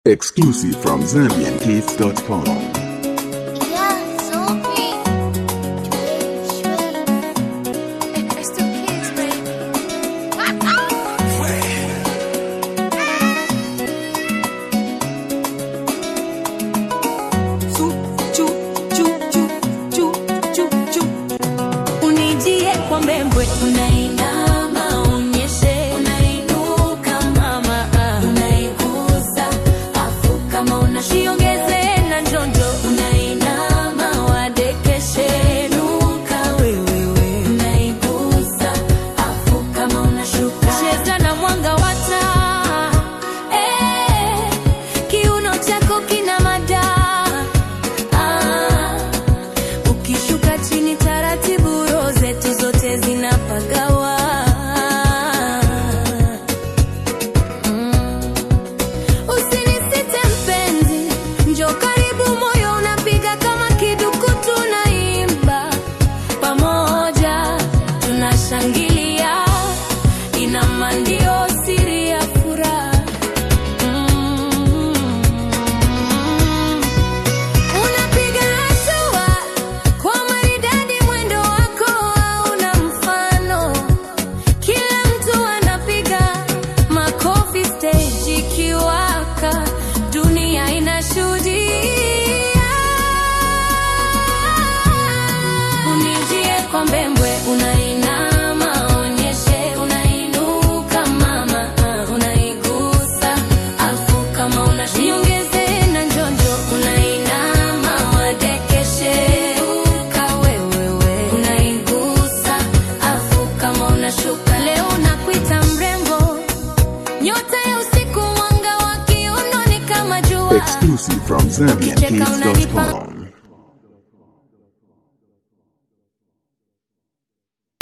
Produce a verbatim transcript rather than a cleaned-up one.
Exclusive from Zambian Kids dot com. Unijie kwa mbembwe, unainama unyeshe, unainuka mama, unaigusa afu kama unashiongeze na njonjo, unainama wadekeshe nuka wewewe, unaigusa afu kama unashuka, cheza na mwanga wa taa, eh, kiuno chako kina mada, ah, ukishuka chini taratibu zetu zote zinapagawa. Mm. Usinisite mpenzi, njoo karibu, moyo unapiga kama kiduku, tunaimba pamoja, tunashangilia, ina mandio siri ya furaha. Dunia inashuhudia. Unijie kwa mbembwe, unainama onyeshe, unainuka mama, unaigusa afu kama unashiongeze na njonjo, unainama wadekeshe uka wewewe, unaigusa afu kama unashuka. Leo nakuita mrembo, nyota ya usiku, Exclusive from Zambian Kids dot com.